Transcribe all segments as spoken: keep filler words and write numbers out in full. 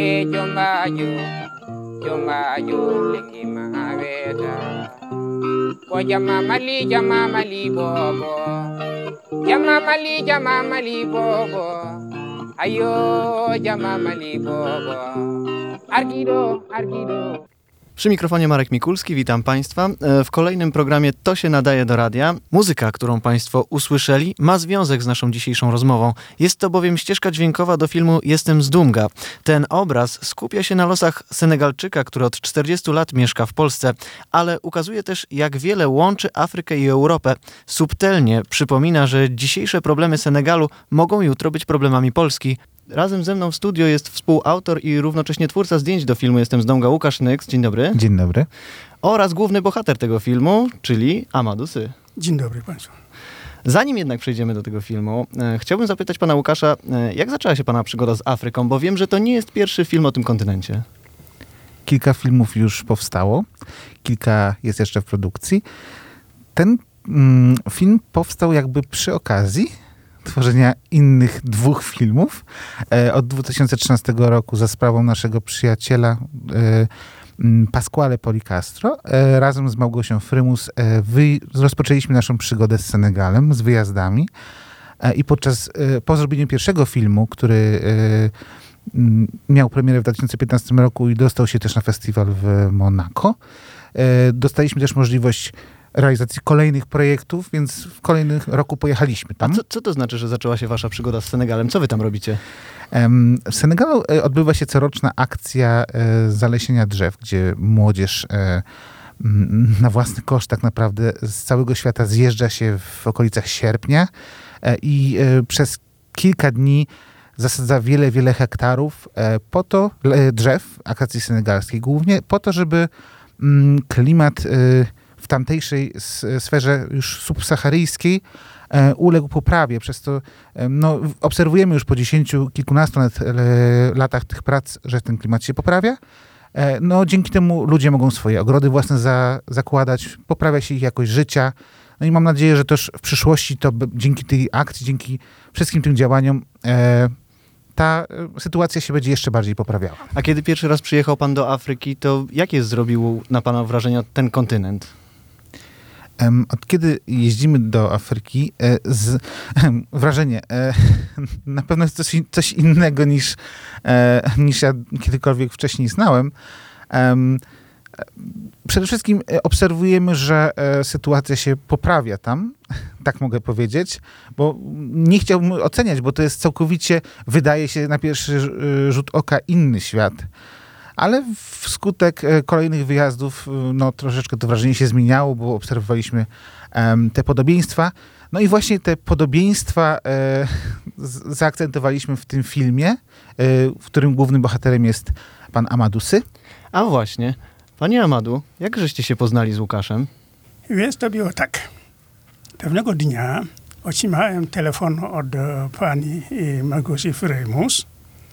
e jombajo jombajo lengi maweta ko jama mali jama mali bobo jama mali jama mali bobo ayo jama mali bobo argido argido. Przy mikrofonie Marek Mikulski, witam Państwa. W kolejnym programie To się nadaje do radia. Muzyka, którą Państwo usłyszeli, ma związek z naszą dzisiejszą rozmową. Jest to bowiem ścieżka dźwiękowa do filmu Jestem z Dunga. Ten obraz skupia się na losach Senegalczyka, który od czterdziestu lat mieszka w Polsce, ale ukazuje też, jak wiele łączy Afrykę i Europę. Subtelnie przypomina, że dzisiejsze problemy Senegalu mogą jutro być problemami Polski. Razem ze mną w studio jest współautor i równocześnie twórca zdjęć do filmu Jestem z Dunga, Łukasz Nyks. Dzień dobry. Dzień dobry. Oraz główny bohater tego filmu, czyli Amadou Sy. Dzień dobry Państwu. Zanim jednak przejdziemy do tego filmu, e, chciałbym zapytać pana Łukasza, e, jak zaczęła się pana przygoda z Afryką, bo wiem, że to nie jest pierwszy film o tym kontynencie. Kilka filmów już powstało, kilka jest jeszcze w produkcji. Ten mm, film powstał jakby przy okazji tworzenia innych dwóch filmów. E, od dwa tysiące trzynastego roku za sprawą naszego przyjaciela e, Pasquale Policastro. E, razem z Małgosią Frymus e, wy, rozpoczęliśmy naszą przygodę z Senegalem, z wyjazdami. E, I podczas, e, po zrobieniu pierwszego filmu, który e, m, miał premierę w dwa tysiące piętnastym roku i dostał się też na festiwal w Monako, e, dostaliśmy też możliwość realizacji kolejnych projektów, więc w kolejnym roku pojechaliśmy tam. A co, co to znaczy, że zaczęła się wasza przygoda z Senegalem? Co wy tam robicie? W Senegalu odbywa się coroczna akcja zalesienia drzew, gdzie młodzież na własny koszt tak naprawdę z całego świata zjeżdża się w okolicach sierpnia i przez kilka dni zasadza wiele, wiele hektarów po to, drzew, akacji senegalskiej głównie, po to, żeby klimat w tamtejszej sferze już subsaharyjskiej e, uległ poprawie. Przez to e, no, obserwujemy już po dziesięciu, kilkunastu lat, e, latach tych prac, że ten klimat się poprawia. E, no, dzięki temu ludzie mogą swoje ogrody własne za, zakładać, poprawia się ich jakość życia. No i mam nadzieję, że też w przyszłości to b- dzięki tej akcji, dzięki wszystkim tym działaniom e, ta e, sytuacja się będzie jeszcze bardziej poprawiała. A kiedy pierwszy raz przyjechał pan do Afryki, to jakie zrobił na pana wrażenie ten kontynent? Od kiedy jeździmy do Afryki, z, wrażenie, na pewno jest coś, coś innego niż, niż ja kiedykolwiek wcześniej znałem. Przede wszystkim obserwujemy, że sytuacja się poprawia tam, tak mogę powiedzieć, bo nie chciałbym oceniać, bo to jest całkowicie, wydaje się na pierwszy rzut oka, inny świat. Ale wskutek kolejnych wyjazdów no, troszeczkę to wrażenie się zmieniało, bo obserwowaliśmy um, te podobieństwa. No i właśnie te podobieństwa e, z, zaakcentowaliśmy w tym filmie, e, w którym głównym bohaterem jest pan Amadou Sy. A właśnie, panie Amadou, jak żeście się poznali z Łukaszem? Więc to było tak. Pewnego dnia otrzymałem telefon od pani Małgosi Frymus,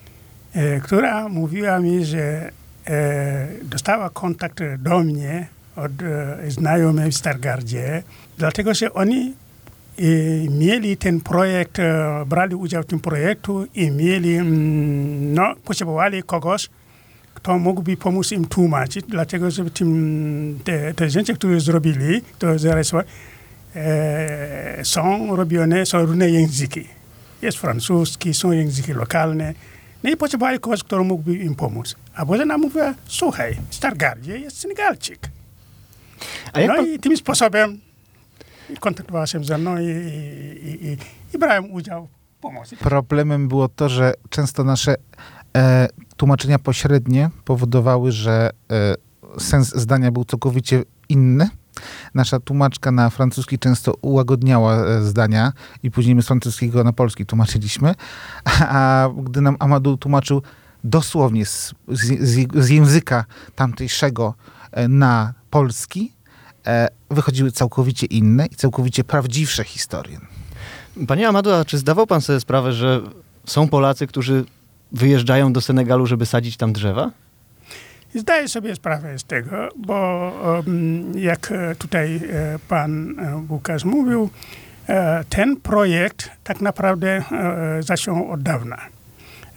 która mówiła mi, że e, dostała kontakt do mnie od e, znajomych w Stargardzie, dlatego że oni e, mieli ten projekt, e, brali udział w tym projektu i mieli, mm, no, potrzebowali kogoś, kto mógłby pomóc im tłumaczyć, dlatego że tym, te, te zdjęcia, które zrobili, to zarysowali, e, są robione, są różne języki. Jest francuski, są języki lokalne. No i potrzebowali kogoś, kto mógłby im pomóc. A Bożena mówiła, słuchaj, w Stargardzie jest Senegalczyk. A jak no pan... i tym sposobem kontaktowała się ze mną i, i, i, i brałem udział w pomocy. Problemem było to, że często nasze e, tłumaczenia pośrednie powodowały, że e, sens zdania był całkowicie inny. Nasza tłumaczka na francuski często ułagodniała zdania i później my z francuskiego na polski tłumaczyliśmy, a, a gdy nam Amadou tłumaczył dosłownie z, z, z języka tamtejszego na polski, e, wychodziły całkowicie inne i całkowicie prawdziwsze historie. Panie Amadou, a czy zdawał pan sobie sprawę, że są Polacy, którzy wyjeżdżają do Senegalu, żeby sadzić tam drzewa? Zdaję sobie sprawę z tego, bo um, jak tutaj pan Łukasz mówił, ten projekt tak naprawdę zaczął od dawna.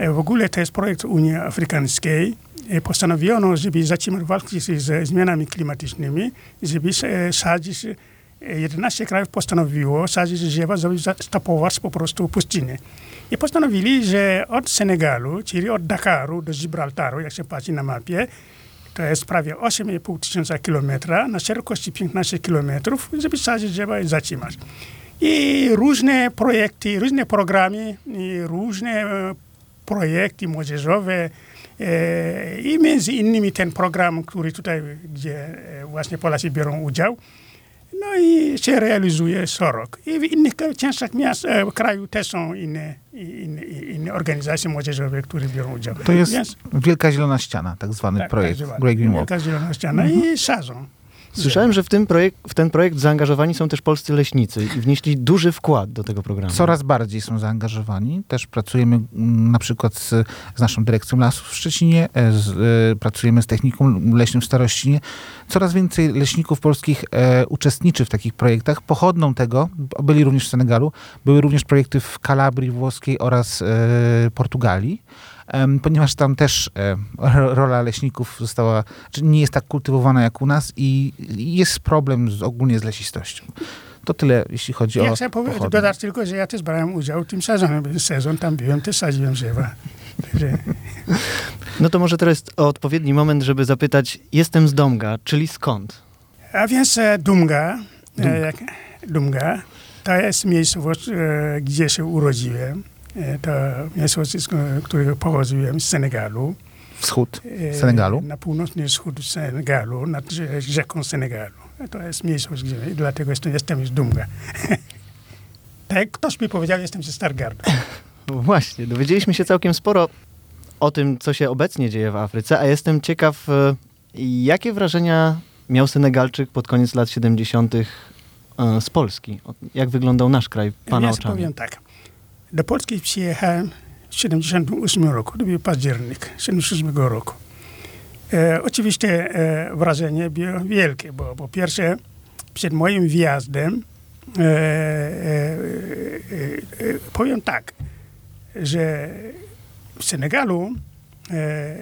W ogóle to jest projekt Unii Afrykańskiej. Postanowiono, żeby zacząć walczyć ze zmianami klimatycznymi, żeby sadzić, jedenaście krajów postanowiło sadzić drzewa, żeby stopować po prostu pustynię. I postanowili, że od Senegalu, czyli od Dakaru do Gibraltaru, jak się patrzy na mapie, to jest prawie osiem i pół tysiąca kilometra, na szerokości piętnaście kilometrów, żeby sadzić drzewa i zatrzymać. I różne projekty, różne programy, i różne projekty młodzieżowe e, i między innymi ten program, który tutaj, gdzie właśnie Polacy biorą udział, no i się realizuje co rok. I w innych częściach miast, e, kraju też są inne, inne, inne organizacje młodzieżowe, które biorą udział. To jest Więc, Wielka Zielona Ściana, tak zwany tak, projekt. tak, Great Green Wall. Wielka Zielona Ściana mhm. i sadzą. Słyszałem, że w, tym projekt, w ten projekt zaangażowani są też polscy leśnicy i wnieśli duży wkład do tego programu. Coraz bardziej są zaangażowani. Też pracujemy m, na przykład z, z naszą dyrekcją lasów w Szczecinie, e, z, e, pracujemy z techniką leśną w Starościnie. Coraz więcej leśników polskich e, uczestniczy w takich projektach. Pochodną tego, byli również w Senegalu, były również projekty w Kalabrii włoskiej oraz e, Portugalii. Ponieważ tam też e, rola leśników została, czy nie jest tak kultywowana jak u nas i, i jest problem z, ogólnie z lesistością. To tyle, jeśli chodzi ja o chcę powie- dodać tylko, że ja też brałem udział w tym sezonie. Sezon tam byłem, też sadziłem drzewa. Także... No to może teraz odpowiedni moment, żeby zapytać, jestem z Domga, czyli skąd? A więc e, Dumga, e, jak, Dumga, to jest miejscowość, e, gdzie się urodziłem. To miejscowość, z którego pochodziłem, z Senegalu. Wschód Senegalu? Na północny wschód Senegalu, nad rzeką Senegalu. To jest miejscowość, gdzie dlatego jestem, jestem z Dumga. Tak jak ktoś mi powiedział, jestem ze Stargardu. Właśnie, dowiedzieliśmy się całkiem sporo o tym, co się obecnie dzieje w Afryce, a jestem ciekaw, jakie wrażenia miał Senegalczyk pod koniec lat siedemdziesiątych z Polski? Jak wyglądał nasz kraj pana ja oczami? powiem tak. Do Polski przyjechałem w siedemdziesiątym ósmym roku, to był październik siedemdziesiątego ósmego roku. E, oczywiście e, wrażenie było wielkie, bo po pierwsze przed moim wjazdem e, e, e, e, powiem tak, że w Senegalu e,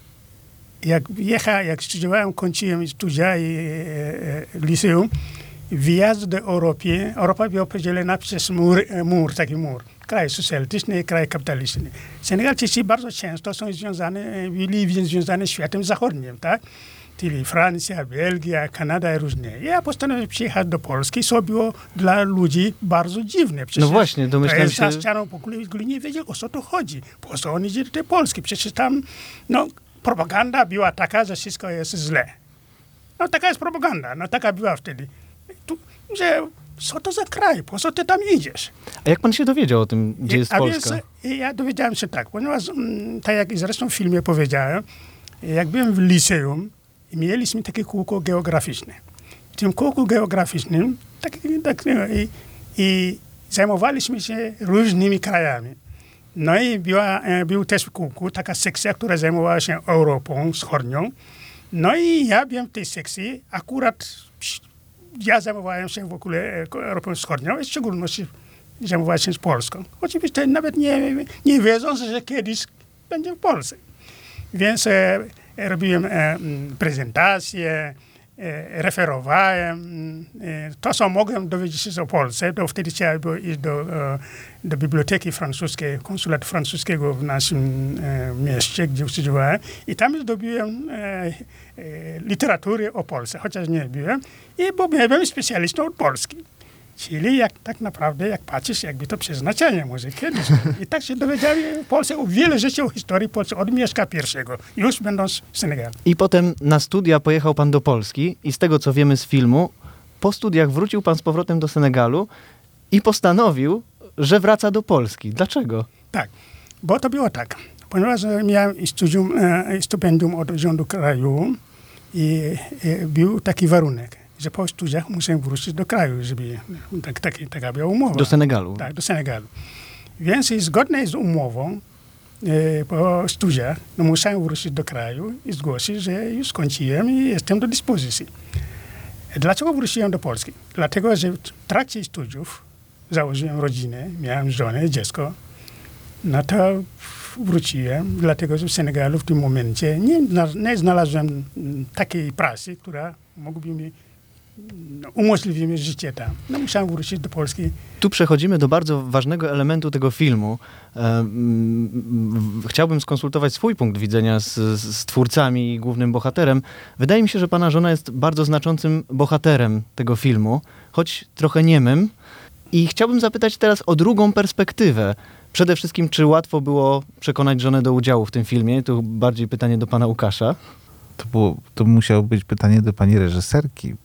jak jechałem, jak studiowałem, kończyłem studia i e, e, liceum, wjazd do Europy, Europa była podzielona przez mur, mur, taki mur. Kraj socjalistyczny, kraj kapitalistyczny. Senegalczycy bardzo często są związane, byli związane z światem zachodnim, tak? Czyli Francja, Belgia, Kanada i różne. Ja postanowiłem przyjechać do Polski, co było dla ludzi bardzo dziwne. Przecież no właśnie, domyślam się... Za ścianą w ogóle nie wiedział, o co to chodzi. Po co oni idzie do tej Polski? Przecież tam no, propaganda była taka, że wszystko jest źle. No taka jest propaganda, no taka była wtedy. Tu, że co to za kraj? Po co ty tam idziesz? A jak pan się dowiedział o tym, gdzie jest A Polska? Więc, ja dowiedziałem się tak, ponieważ mm, tak jak zresztą w filmie powiedziałem, jak byłem w liceum, mieliśmy takie kółko geograficzne. W tym kółku geograficznym tak, tak, i, i zajmowaliśmy się różnymi krajami. No i była, był też w kółku taka sekcja, która zajmowała się Europą Wschodnią. No i ja byłem w tej sekcji, akurat ja zajmowałem się w ogóle Europą Wschodnią, w szczególności zajmowałem się z Polską. Oczywiście nawet nie, nie wiedząc, że kiedyś będzie w Polsce. Więc e, robiłem e, prezentacje, e, referowałem. E, to, co mogłem dowiedzieć się o Polsce, to wtedy trzeba było iść do, e, do biblioteki francuskiej, konsulatu francuskiego w naszym e, mieście, gdzie studiowałem. I tam zdobyłem e, e, literatury o Polsce, chociaż nie byłem. I bo byłem specjalistą od Polski. Czyli jak, tak naprawdę, jak patrzysz, jakby to przeznaczenie może kiedyś. I tak się dowiedziałem w Polsce o wiele rzeczy o historii Polski od Mieszka pierwszego, już będąc w Senegalu. I potem na studia pojechał pan do Polski i z tego, co wiemy z filmu, po studiach wrócił pan z powrotem do Senegalu i postanowił, że wraca do Polski. Dlaczego? Tak, bo to było tak. Ponieważ miałem studium, stypendium od rządu kraju i, i był taki warunek, że po studiach muszę wrócić do kraju, żeby tak, tak, taka była umowa. Do Senegalu. Tak, do Senegalu. Więc zgodnie z umową e, po studiach no, musiałem wrócić do kraju i zgłosić, że już skończyłem i jestem do dyspozycji. Dlaczego wróciłem do Polski? Dlatego, że w trakcie studiów założyłem rodzinę, miałem żonę, dziecko. No to wróciłem, dlatego że w Senegalu w tym momencie nie, nie znalazłem takiej prasy, która mogłaby mi no, umożliwi mi życie tam. No, musiałem wrócić do Polski. Tu przechodzimy do bardzo ważnego elementu tego filmu. Chciałbym skonsultować swój punkt widzenia z, z twórcami i głównym bohaterem. Wydaje mi się, że pana żona jest bardzo znaczącym bohaterem tego filmu, choć trochę niemym. I chciałbym zapytać teraz o drugą perspektywę. Przede wszystkim, czy łatwo było przekonać żonę do udziału w tym filmie? To bardziej pytanie do pana Łukasza. To, było, to musiało być pytanie do pani reżyserki.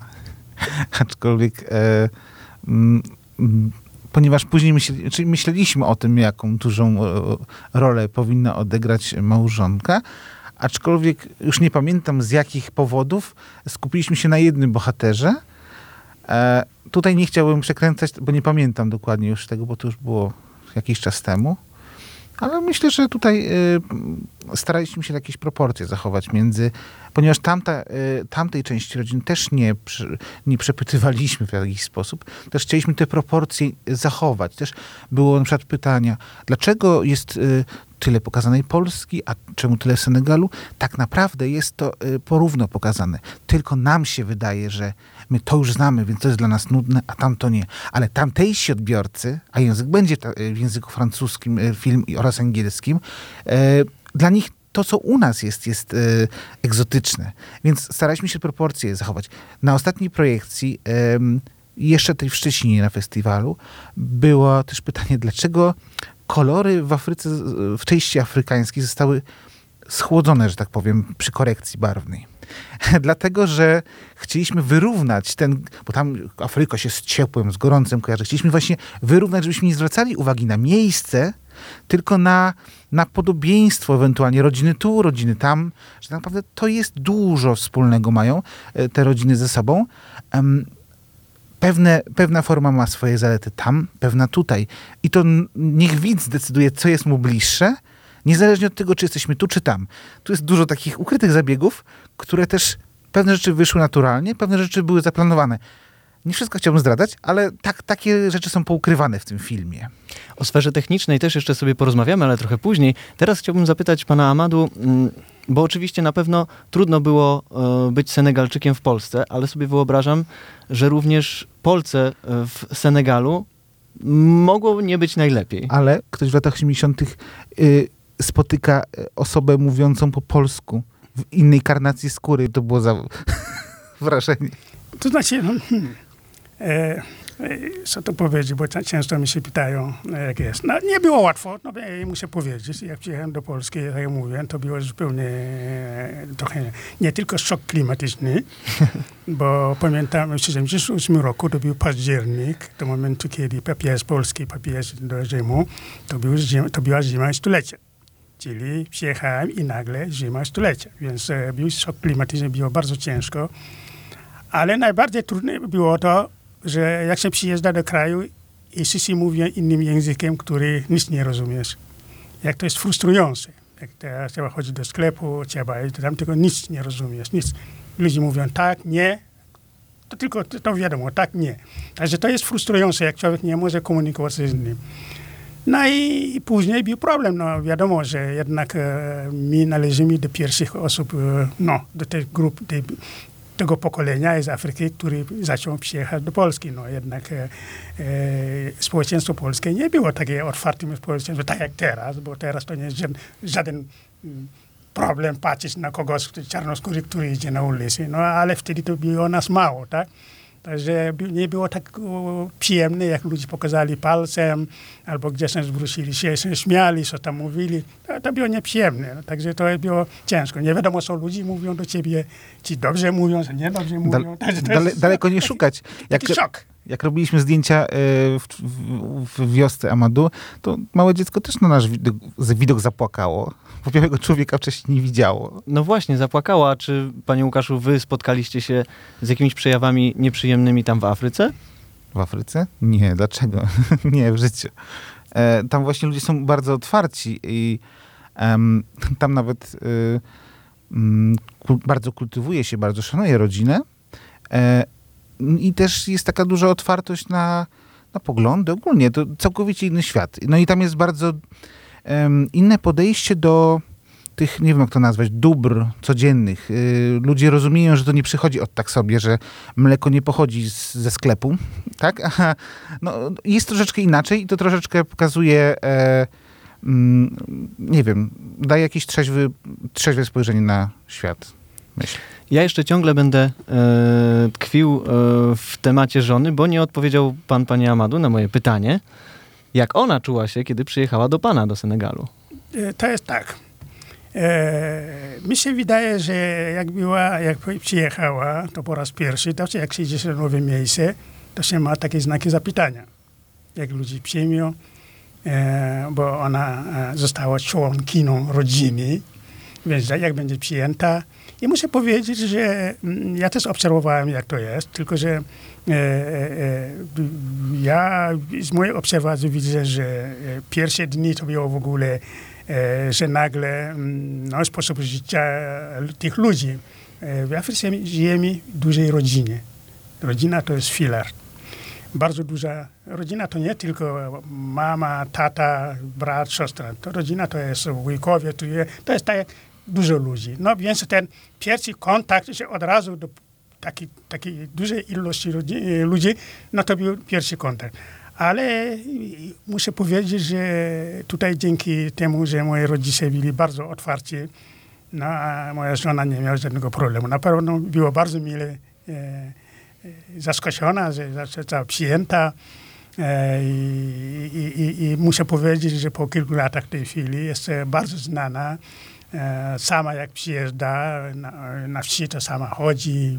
Aczkolwiek e, m, m, ponieważ później myśli, czyli myśleliśmy o tym, jaką dużą e, rolę powinna odegrać małżonka, aczkolwiek już nie pamiętam z jakich powodów skupiliśmy się na jednym bohaterze. E, tutaj nie chciałbym przekręcać, bo nie pamiętam dokładnie już tego, bo to już było jakiś czas temu. Ale myślę, że tutaj y, staraliśmy się jakieś proporcje zachować między, ponieważ tamta, y, tamtej części rodziny też nie, przy, nie przepytywaliśmy w jakiś sposób, też chcieliśmy te proporcje zachować. Też było na przykład pytania, dlaczego jest y, tyle pokazanej Polski, a czemu tyle Senegalu? Tak naprawdę jest to y, porówno pokazane. Tylko nam się wydaje, że my to już znamy, więc to jest dla nas nudne, a tamto nie. Ale tamtejsi odbiorcy, a język będzie ta, w języku francuskim, y, film oraz angielskim, y, dla nich to, co u nas jest, jest y, egzotyczne. Więc staraliśmy się proporcje zachować. Na ostatniej projekcji, y, jeszcze tej w Szczecinie na festiwalu, było też pytanie, dlaczego kolory w Afryce, w części afrykańskiej zostały schłodzone, że tak powiem, przy korekcji barwnej. Dlatego, że chcieliśmy wyrównać ten, bo tam Afryka się z ciepłym, z gorącym kojarzy. Chcieliśmy właśnie wyrównać, żebyśmy nie zwracali uwagi na miejsce, tylko na, na podobieństwo ewentualnie rodziny tu, rodziny tam, że tak naprawdę to jest dużo wspólnego mają te rodziny ze sobą. Um, Pewne, pewna forma ma swoje zalety tam, pewna tutaj. I to niech widz decyduje, co jest mu bliższe, niezależnie od tego, czy jesteśmy tu, czy tam. Tu jest dużo takich ukrytych zabiegów, które też pewne rzeczy wyszły naturalnie, pewne rzeczy były zaplanowane. Nie wszystko chciałbym zdradzać, ale tak, takie rzeczy są poukrywane w tym filmie. O sferze technicznej też jeszcze sobie porozmawiamy, ale trochę później. Teraz chciałbym zapytać pana Amadu, bo oczywiście na pewno trudno było być Senegalczykiem w Polsce, ale sobie wyobrażam, że również Polce w Senegalu mogło nie być najlepiej. Ale ktoś w latach osiemdziesiątych y, spotyka osobę mówiącą po polsku w innej karnacji skóry. To było za wrażenie. To znaczy, no, hmm, e, e, co to powiedzieć, bo często mi się pytają, jak jest. No, nie było łatwo, no, ja muszę powiedzieć. Jak przyjechałem do Polski, jak ja mówię, to było zupełnie e, trochę nie tylko szok klimatyczny, bo pamiętam w tysiąc dziewięćset siedemdziesiątym ósmym roku, to był październik, do momentu, kiedy papież polski, papież do Rzymu, to, był, to była zima stulecia. Czyli przyjechałem i nagle zima stulecia, więc e, był szok klimatyczny, było bardzo ciężko. Ale najbardziej trudne było to, że jak się przyjeżdża do kraju i wszyscy mówią innym językiem, który nic nie rozumiesz. Jak to jest frustrujące. Jak teraz trzeba chodzić do sklepu, trzeba iść tam, tylko nic nie rozumiesz. Nic. Ludzie mówią tak, nie. To tylko to, to wiadomo, tak, nie. Także to jest frustrujące, jak człowiek nie może komunikować się z innym. No i później był problem. No wiadomo, że jednak e, my należymy do pierwszych osób, e, no, do tej grupy, tej, tego pokolenia z Afryki, który zaczął przyjechać do Polski. No jednak e, e, społeczeństwo polskie nie było takie otwartym społeczeństwem, tak jak teraz, bo teraz to nie jest żaden, żaden problem patrzeć na kogoś czarnoskóry, który idzie na ulicy. No ale wtedy to było nas mało, tak? Także nie było tak o, przyjemne, jak ludzie pokazali palcem, albo gdzieś się zwrócili się, się śmiali, co tam mówili. To, to było nieprzyjemne. No, także to było ciężko. Nie wiadomo, co ludzie mówią do ciebie, ci dobrze mówią, czy nie dobrze mówią. Dal, dale, daleko nie szukać. Jak, taki szok. Jak robiliśmy zdjęcia w, w, w wiosce Amadu, to małe dziecko też na nasz widok, widok zapłakało. Bo białego człowieka wcześniej nie widziało. No właśnie, zapłakała. Czy, panie Łukaszu, wy spotkaliście się z jakimiś przejawami nieprzyjemnymi tam w Afryce? W Afryce? Nie, dlaczego? Nie, w życiu. E, tam właśnie ludzie są bardzo otwarci i em, tam nawet y, mm, kul, bardzo kultywuje się, bardzo szanuje rodzinę. E, I też jest taka duża otwartość na, na poglądy ogólnie. To całkowicie inny świat. No i tam jest bardzo um, inne podejście do tych, nie wiem jak to nazwać, dóbr codziennych. Yy, ludzie rozumieją, że to nie przychodzi od tak sobie, że mleko nie pochodzi z, ze sklepu, tak? Aha, no, jest troszeczkę inaczej i to troszeczkę pokazuje, e, mm, nie wiem, daje jakieś trzeźwy, trzeźwe spojrzenie na świat, myślę. Ja jeszcze ciągle będę e, tkwił e, w temacie żony, bo nie odpowiedział pan, panie Amadou, na moje pytanie, jak ona czuła się, kiedy przyjechała do pana do Senegalu. E, To jest tak. E, mi się wydaje, że jak była, jak przyjechała, to po raz pierwszy, to jak się idzie w nowe miejsce, to się ma takie znaki zapytania. Jak ludzi przyjmują, e, bo ona e, została członkiną rodziny, więc jak będzie przyjęta. I muszę powiedzieć, że mm, ja też obserwowałem, jak to jest, tylko że e, e, ja z mojej obserwacji widzę, że e, pierwsze dni to było w ogóle E, że nagle no, sposób życia tych ludzi. E, w Afryce żyjemy w dużej rodzinie. Rodzina to jest filar. Bardzo duża rodzina to nie tylko mama, tata, brat, siostra. To rodzina to jest wujkowie, to jest, to jest tak dużo ludzi. No więc ten pierwszy kontakt, że od razu do takiej taki dużej ilości ludzi, no to był pierwszy kontakt. Ale muszę powiedzieć, że tutaj dzięki temu, że moi rodzice byli bardzo otwarci, no, a moja żona nie miała żadnego problemu. Na pewno było bardzo mile e, e, zaskoczona, że została przyjęta e, i, i, i muszę powiedzieć, że po kilku latach w tej chwili jest bardzo znana. E, sama jak przyjeżdża na, na wsi, to sama chodzi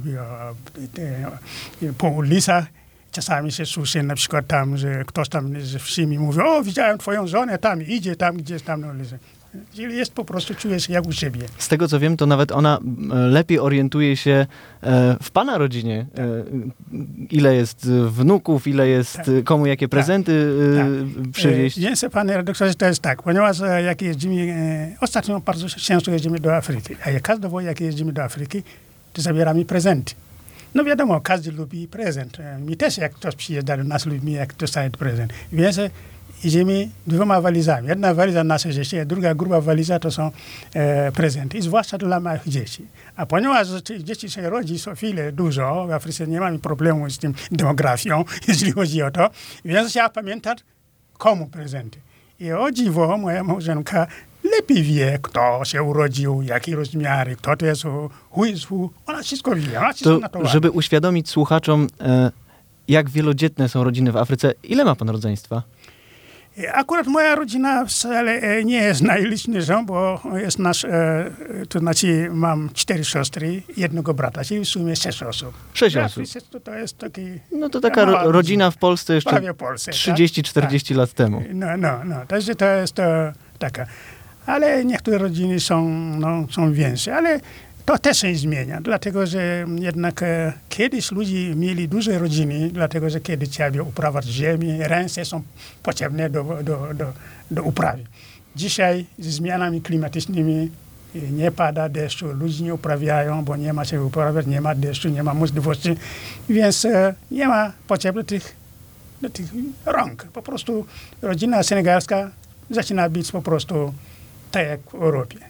e, po ulicach. Czasami się słyszy na przykład tam, że ktoś tam ze wsi mi mówi, o, widziałem twoją żonę, tam idzie, tam gdzieś tam na ulicy. Czyli jest po prostu, czuje się jak u siebie. Z tego co wiem, to nawet ona lepiej orientuje się w pana rodzinie. Ile jest wnuków, ile jest, tak, komu jakie prezenty tak, tak. przywieźć. Więc panie redaktorze, to jest tak, ponieważ jak jeździmy, ostatnio bardzo często jeździmy do Afryki, a jak każdy jak jeździmy do Afryki, to zabieramy prezenty. No wiadomo, każdy lubi prezent. My też, jak ktoś przyjeżdża do nas, lubimy, jak dostaje prezent. Więc idziemy dwoma walizami. Jedna waliza nasze dzieci, a druga gruba waliza to są e, prezenty. I zwłaszcza dla małych dzieci. A ponieważ dzieci się rodzi, są chwilę dużo, w Afryce nie mamy problemu z tym demografią, jeśli chodzi o to. Więc ja pamiętam, komu prezenty. I o dziwo, moja małżonka lepiej wie, kto się urodził, jakie rozmiary, kto to jest who is who. Ona wszystko wie. Ona wszystko na to To, żeby uświadomić słuchaczom, e, jak wielodzietne są rodziny w Afryce, ile ma pan rodzeństwa? Akurat moja rodzina wcale nie jest najliczniejszą, bo jest nasz, e, to znaczy mam cztery siostry, jednego brata, czyli w sumie sześć osób. Sześć osób. To, to jest taki... No to taka ro, rodzina w Polsce jeszcze Polsce, trzydzieści czterdzieści tak? lat temu. No, no, no. Także to jest to taka. Ale niektóre rodziny są, no, są większe, ale to też się zmienia, dlatego że jednak e, kiedyś ludzie mieli duże rodziny, dlatego że kiedyś trzeba było uprawiać ziemię, ręce są potrzebne do, do, do, do uprawy. Dzisiaj ze zmianami klimatycznymi nie pada deszczu, ludzie nie uprawiają, bo nie ma się uprawiać, nie ma deszczu, nie ma możliwości, więc e, nie ma potrzeby tych, do tych rąk. Po prostu rodzina senegalska zaczyna być po prostu tak jak w Europie.